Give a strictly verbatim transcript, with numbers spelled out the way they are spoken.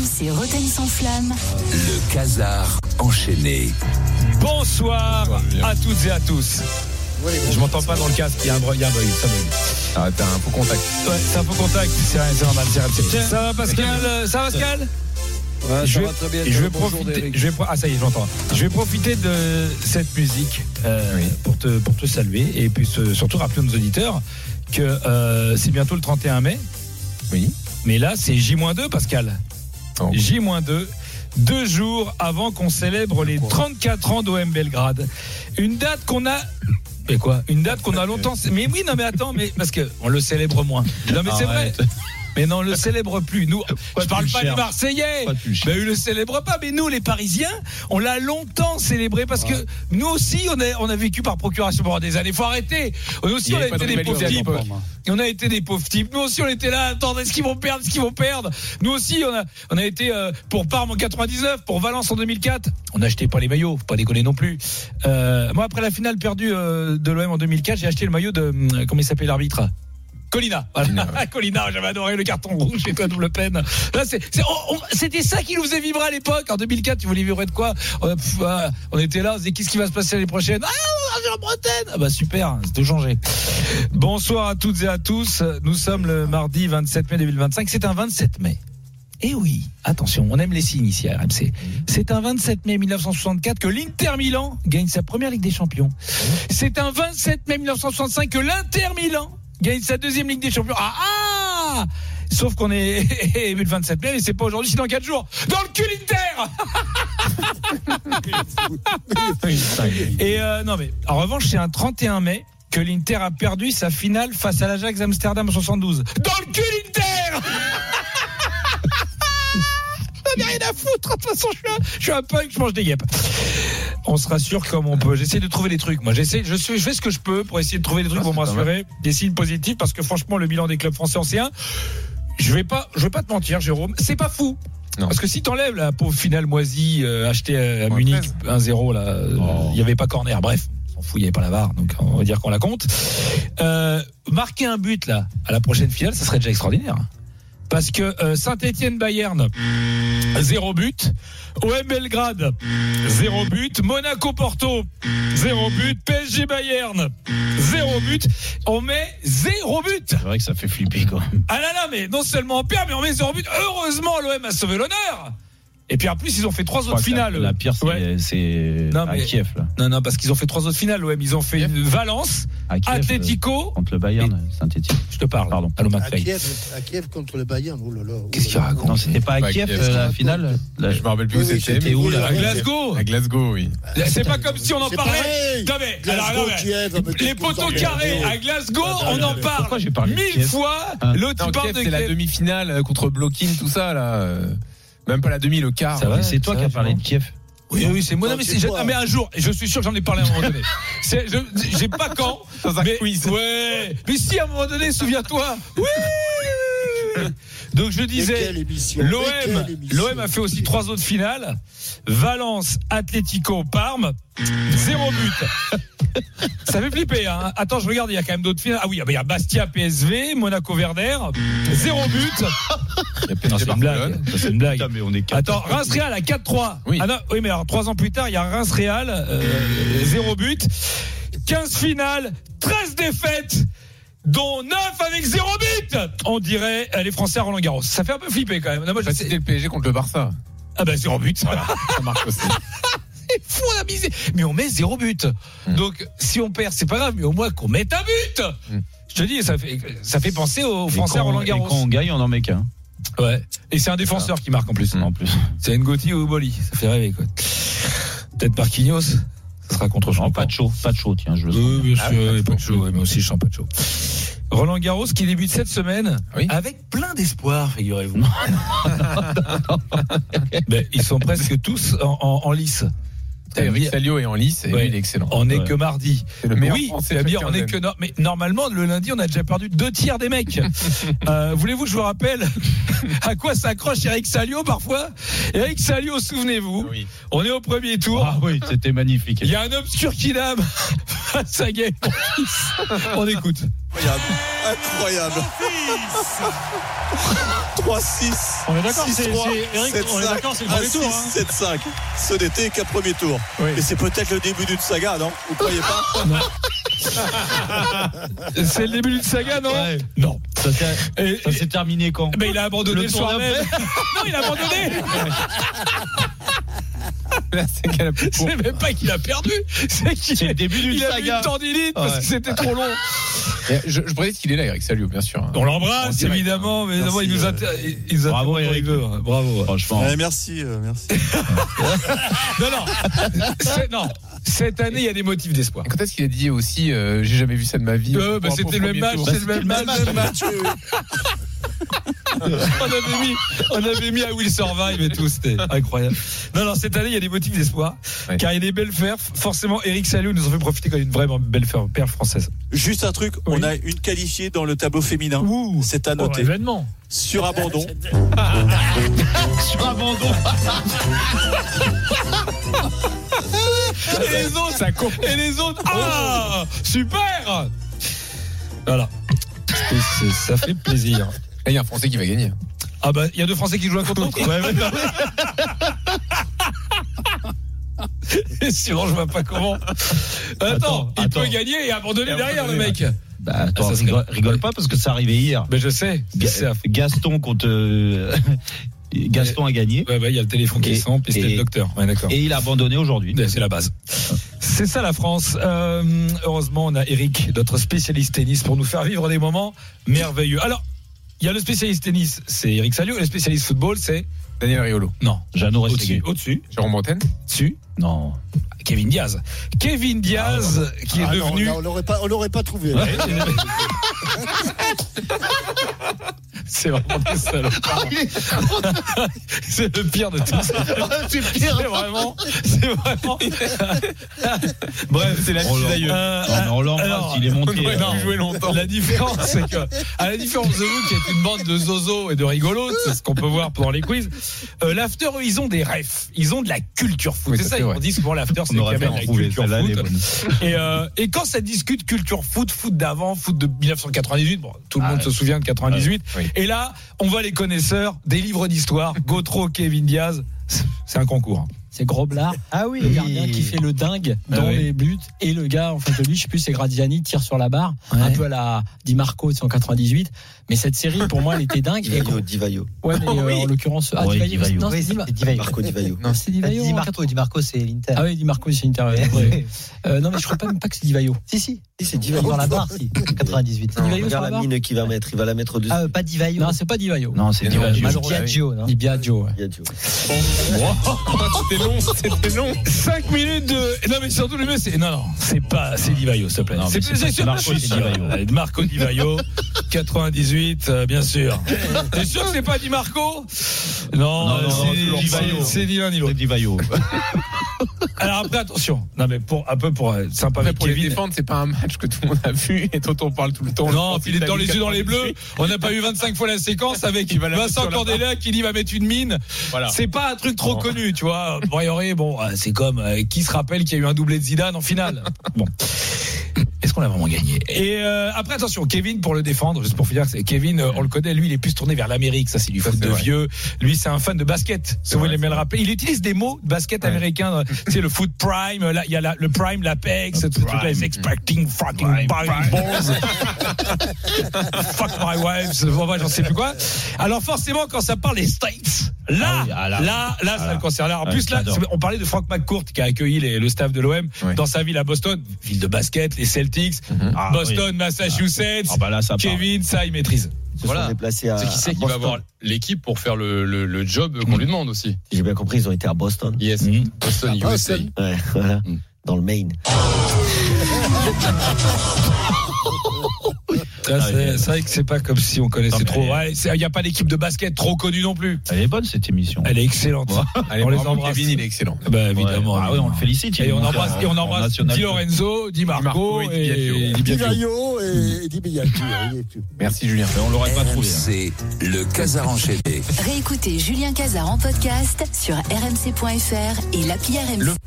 M C Rotten sans flamme. Le Casar enchaîné. Bonsoir à toutes et à tous. Oui, bon, je m'entends pas dans le casque, il y a un bug, il y a un bug, ça bug. Ah, t'as un faux contact. Ouais, c'est un faux contact, c'est, c'est normal, c'est R M C. Ça va Pascal? Ça va Pascal? Ouais, je ça vais, va très bien. je vais Bonjour, profiter. Je vais, ah ça y est, j'entends. Je vais profiter de cette musique euh, oui. pour te pour te saluer et puis ce, surtout rappeler à nos auditeurs que euh, c'est bientôt le trente et un mai. Oui. Mais là, c'est J moins deux, Pascal. Oh. J moins deux. Deux jours avant qu'on célèbre les trente-quatre ans d'O M Belgrade. Une date qu'on a. Mais quoi? Une date qu'on a longtemps. Mais oui, non, mais attends, mais parce que on le célèbre moins. Non, mais c'est vrai. Mais non, on le célèbre plus. Nous, pas je parle pas cher. Du Marseillais. Pas mais ils le célèbrent pas. Mais nous, les Parisiens, on l'a longtemps célébré parce que nous aussi, on a, on a vécu par procuration pendant des années. Faut arrêter. Nous aussi, on a été des pauvres types. On a été des pauvres types. Nous aussi, on était là. Attends, est-ce qu'ils vont perdre? Est-ce qu'ils vont perdre? Nous aussi, on a, on a été euh, pour Parme en quatre-vingt-dix-neuf, pour Valence en deux mille quatre. On n'achetait pas les maillots. Faut pas déconner non plus. Euh, moi, après la finale perdue euh, de l'O M en deux mille quatre, j'ai acheté le maillot de euh, comment il s'appelait l'arbitre? Colina, voilà. Colina, j'avais adoré le carton rouge et toi double peine. Là, c'est, c'est on, on, c'était ça qui nous faisait vibrer à l'époque. En deux mille quatre, tu voulais vibrer de quoi? On, pff, on était là, on se disait qu'est-ce qui va se passer l'année prochaine? Ah, on va en Bretagne. Ah bah super, c'est tout changé. Bonsoir à toutes et à tous. Nous sommes le mardi vingt-sept mai deux mille vingt-cinq. C'est un vingt-sept mai. Eh oui, attention, on aime les signes ici à R M C. C'est un vingt-sept mai mille neuf cent soixante-quatre que l'Inter Milan gagne sa première Ligue des Champions. C'est un vingt-sept mai mille neuf cent soixante-cinq que l'Inter Milan gagne sa deuxième Ligue des Champions. Ah ah! Sauf qu'on est le vingt-sept mai, mais c'est pas aujourd'hui, c'est dans quatre jours. Dans le cul l'Inter. Et euh, non mais en revanche, c'est un trente et un mai que l'Inter a perdu sa finale face à l'Ajax Amsterdam en soixante-douze. Dans le cul l'Inter. J'en ai rien à foutre. De toute façon, je suis un, je suis un punk, je mange des guêpes. On se rassure comme on peut. J'essaie de trouver des trucs. Moi, j'essaie, je, suis, je fais ce que je peux pour essayer de trouver des trucs ah, pour me rassurer, des signes positifs, parce que franchement, le bilan des clubs français en C un, je vais pas, je vais pas te mentir, Jérôme, c'est pas fou. Non. Parce que si t'enlèves la pauvre finale moisie euh, achetée à, à ouais, Munich un zéro là, il oh. y avait pas corner. Bref, on s'en fout, il y avait pas la V A R, donc on va dire qu'on la compte. Euh, marquer un but là à la prochaine finale, ça serait déjà extraordinaire. Parce que euh, Saint-Étienne-Bayern, zéro but. O M Belgrade, zéro but. Monaco-Porto, zéro but. P S G-Bayern, zéro but. On met zéro but. C'est vrai que ça fait flipper, quoi. Ah là là, mais non seulement on perd, mais on met zéro but. Heureusement, l'O M a sauvé l'honneur. Et puis en plus, ils ont fait trois autres finales. La pire, c'est, ouais. c'est non, à mais, Kiev. Là. Non, non, parce qu'ils ont fait trois autres finales, l'O M. Ils ont fait une Valence, Atlético. Euh, contre le Bayern, et... Saint-Étienne. Je te parle. Pardon. Allô, à, Kiev, à Kiev contre le Bayern. Oh là là. Oh Qu'est-ce qu'il raconte? Non, c'était pas à Kiev, Kiev euh, la finale. Là, je me rappelle plus oui, où c'était. C'était où là? À Glasgow. À Glasgow, oui. C'est pas comme si on en parlait. Non mais, alors, les poteaux carrés à Glasgow, on en parle mille fois. L'autre il parle de c'est la demi-finale contre Blokin, tout ça là. Même pas la demi, le quart. Ça va, c'est toi qui as parlé de Kiev. Oui, oui, c'est moi. Non, mais, c'est, ah, mais un jour, je suis sûr que j'en ai parlé à un moment donné. C'est, je, j'ai pas quand. Dans un mais, quiz. Ouais. Mais si, à un moment donné, souviens-toi. Oui. Donc, je disais, l'O M, l'O M a fait aussi trois autres finales. Valence, Atlético, Parme, zéro but. Ça fait flipper, hein. Attends, je regarde, il y a quand même d'autres finales. Ah oui, il y a Bastia, P S V, Monaco, Werder, zéro but. Non, c'est une blague. C'est une blague. Putain, mais on est Attends, Reims-Real à quatre trois. Oui. Ah non, oui, mais alors, trois ans plus tard, il y a Reims-Real, euh, zéro but. quinze finales, treize défaites, dont neuf avec zéro but. On dirait les Français à Roland-Garros. Ça fait un peu flipper quand même. Non, moi, bah, c'était le P S G contre le Barça. Ah bah zéro but. Voilà, ça marche aussi. C'est fou, on a misé. Mais on met zéro but. Mmh. Donc, si on perd, c'est pas grave, mais au moins qu'on mette un but. Mmh. Je te dis, ça fait, ça fait penser aux Français à Roland-Garros. Et quand on gagne, on en met qu'un. Ouais. Et c'est un défenseur ah. qui marque en plus. Mmh. En plus. C'est N'Goti ou Boli. Ça fait rêver, quoi. Peut-être Marquinhos. Ça sera contre Jean. Pas de chaud, pas de chaud, tiens, je le sens. Oui, bien sûr, ah, pas de chaud. Ouais, mais aussi, je sens pas de chaud. Roland Garros qui débute cette semaine oui. avec plein d'espoir, figurez-vous. Mais ils sont presque tous en, en, en lice. Eric Salio est en lice et ouais. lui il est excellent. On n'est ouais. que mardi. C'est le meilleur oui, français c'est bien. On est que no... mais normalement le lundi on a déjà perdu deux tiers des mecs. euh, voulez-vous que je vous rappelle à quoi s'accroche Eric Salio parfois? Eric Salio, souvenez-vous, oui. on est au premier tour. Ah oui, c'était magnifique. Il y a un obscur kidam face à Gaël. On écoute. Incroyable. Incroyable. trois six. On est d'accord, six, c'est, trois, c'est, Eric, sept, on est cinq, d'accord, c'est le premier un, tour. six, Hein. sept cinq. Ce n'était qu'un premier tour. Oui. Et c'est peut-être le début d'une saga, non? Vous croyez pas? C'est le début d'une saga, non? Ouais. Non. Ça s'est, Et- ça s'est terminé quand? Mais il a abandonné Le le, tour soir même. d'après. Non, il a abandonné. Là, c'est qu'elle a plus court. C'est même pas qu'il a perdu. C'est qu'il C'est le début d'une il a eu saga. une tendinite parce Ouais. que c'était trop long. Et Je, je précise qu'il est là, Eric Salio, bien sûr. hein. On En l'embrasse direct, évidemment, mais évidemment, Merci, il nous euh, a, il, il nous a Bravo, quand il Eric. veut. Bravo. Franchement. Eh, merci, euh, merci. Non, non. C'est- non. Cette année, il y a des motifs d'espoir. Et quand est-ce qu'il a dit aussi, euh, j'ai jamais vu ça de ma vie? Euh, bah, pour un c'était le même premier match, tour. c'est le même match. Même match, oui, oui. On avait mis, on avait mis à Will Survive et tout, c'était incroyable. Non, non, cette année, il y a des motifs d'espoir, Ouais. car il y a des belles perfs. Forcément, Eric Salou nous en fait profiter comme une vraie belle perf française. Juste un truc, Oui. on a une qualifiée dans le tableau féminin. Ouh, C'est à noter. événement. Sur abandon. Sur abandon. Et les autres, ça Et les autres, ah, super. Voilà. C'est- c'est- ça fait plaisir. Et il y a un Français qui va gagner. Ah bah, il y a deux Français qui jouent à contre l'autre. Ouais, ouais, ouais. Et sinon, je vois pas comment. Attends, Attends, il attends. peut gagner et abandonner Et derrière le abandonner. mec. Bah, attends, Ah, ça serait- rigole, rigole pas parce que c'est arrivé hier. Mais je sais. Ga- C'est- Gaston contre euh, Gaston a gagné Ouais, ouais, il y a le téléphone qui Et- sent, puis c'était et- le docteur. Ouais, d'accord. et il a abandonné aujourd'hui. C'est la base. C'est ça la France. Euh, heureusement, on a Eric, notre spécialiste tennis, pour nous faire vivre des moments merveilleux. Alors, il y a le spécialiste tennis, c'est Eric Salio, et le spécialiste football, c'est Daniel Riolo. non, Jeannot au-dessus, Rességuier. au-dessus, Jérôme Bretagne. dessus, Non. Kevin Diaz. Kevin Diaz, qui est Ah non, devenu. là, on l'aurait pas, on l'aurait pas trouvé. Ouais, c'est vraiment des salopards. C'est le pire de tout ça. C'est pire. C'est vraiment, c'est vraiment. Bref, c'est la On l'a- cisailleuse. Non, mais on l'embrasse, alors, il est monté. on aurait euh, pu jouer longtemps. La différence, c'est que, à la différence de vous, qui êtes une bande de zozos et de rigolos, c'est ce qu'on peut voir pendant les quiz, euh, l'after, eux, ils ont des refs. Ils ont de la culture foot. Oui, c'est ça, ça, c'est ils vrai. ont dit souvent l'after, c'est On aurait qu'il y bien avait de la trouvé culture celle-là, elle est foot. bonne. Et, euh, et quand ça discute culture foot, foot d'avant, foot de dix-neuf cent quatre-vingt-dix-huit, bon, tout le Ah, monde ouais. se souvient de quatre-vingt-dix-huit. Oui. Et là, on voit les connaisseurs des livres d'histoire. Gautreau, Kevin Diaz, c'est un concours. C'est Groblar. Ah oui, Le gardien qui fait le dingue dans Ah oui. les buts. Et le gars, en fait, de lui, je sais plus, c'est Gradiani, tire sur la barre. Ouais. Un peu à la Di Marco de cent quatre-vingt-dix-huit. Mais cette série, pour moi, elle était dingue. Et Divaio, Divaio. ouais, mais euh, Oui. en l'occurrence, ah, Ouais, Di Di Vaio. Vaio. Non, Oui, c'est Di c'est Di Vaio. Marco Divaio. Non, c'est Di Vaio. Di en Marco, Di Marco, c'est l'Inter. Ah oui, Di Marco, c'est Inter. Ouais. Euh, non, mais je crois pas même pas que c'est Di Vaio. Si, si. Si, c'est Divaio. Dans la barre, si. quatre-vingt-dix-huit. Di Vaio sur Regarde la la barre. mine qu'il va mettre. Il va la mettre dessus. Ah, euh, pas Di Vaio. Non, c'est pas Di Vaio. Non, c'est Et Di non, Vaio. Malheureux. Biagio, non? Di Biagio. ouais. Divaio. C'était long, c'était long. cinq minutes de. Non, mais surtout le mieux, c'est. Non, non, c'est pas. C'est Di Vaio, s'il te plaît. Non, mais c'est c'est pas- c'est Marco, je suis c'est Di sûr. Vaio. Allez, Marco Di Vaio, quatre-vingt-dix-huit, euh, bien sûr. T'es sûr que c'est pas Di Marco? Non, Non, non, c'est toujours Di pas. Vaio. C'est ni l'un ni C'est l'autre. Di Vaio. Alors après, attention. Non, mais pour, un peu pour, euh, sympa Après, avec pour les Kevin. défendre, c'est pas un match que tout le monde a vu et dont on parle tout le temps. Je Non, pense puis il est dans les yeux dans les bleus. On n'a pas eu vingt-cinq fois la séquence avec Il va la mettre Vincent sur la Candela qui dit va mettre une mine. Voilà. C'est pas un truc trop Non. connu, tu vois. Brioré, bon, euh, c'est comme euh, qui se rappelle qu'il y a eu un doublé de Zidane en finale. Bon. Est-ce qu'on a vraiment gagné? Et euh, après, attention, Kevin, pour le défendre, juste pour finir, c'est Kevin, euh, on le connaît, lui, il est plus tourné vers l'Amérique. Ça, c'est du Ça, foot c'est de vrai. vieux. Lui, c'est un fan de basket. Si vous vrai, voulez c'est me le rappeler. Il utilise des mots de basket Ouais. américain. euh, Tu sais, le foot prime, là, il y a la, le prime, l'apex, tout truc-là, les expecting fucking Prime, prime balls. Fuck my wives, bon, ouais, j'en sais plus quoi. Alors forcément, quand ça parle des States, là, Ah oui, ah là. là, là, ça là. le concerne. Alors, en Ouais, plus, là, j'adore. on parlait de Frank McCourt qui a accueilli les- le staff de l'O M Ouais. dans sa ville à Boston, ville de basket, les Celtics, Ah, Boston, oui. Massachusetts. Ah bah là, ça part. Kevin, ça, il maîtrise. Ils se Voilà. sont déplacés à. C'est qui c'est à qui va Boston. avoir l'équipe pour faire le, le, le job qu'on lui demande aussi. Si j'ai bien compris, ils ont été à Boston. Yes, Mmh. Boston, U S A. Ouais, voilà. Mm. Dans le Maine. Ça, Ah, c'est oui. c'est vrai que c'est pas comme si on connaissait Non, mais- trop. Ouais, il n'y a pas d'équipe de basket trop connue non plus. Elle est bonne cette émission. Elle est excellente. Allez, on les bravo, embrasse. Kevin, il est excellent. Bah, évidemment. Ah oui, on le félicite. il Et est on monté embrasse, en- et on en embrasse national. Di Lorenzo, Di Marco, Marco et Di Biagio. et Di Di Biagio. Vaio et Di Biagio. Merci, Julien. Mais on l'aurait pas trouvé. hein. C'est le Casar enchaîné. Réécoutez Julien Casar en podcast sur r m c point f r et l'appli R M C.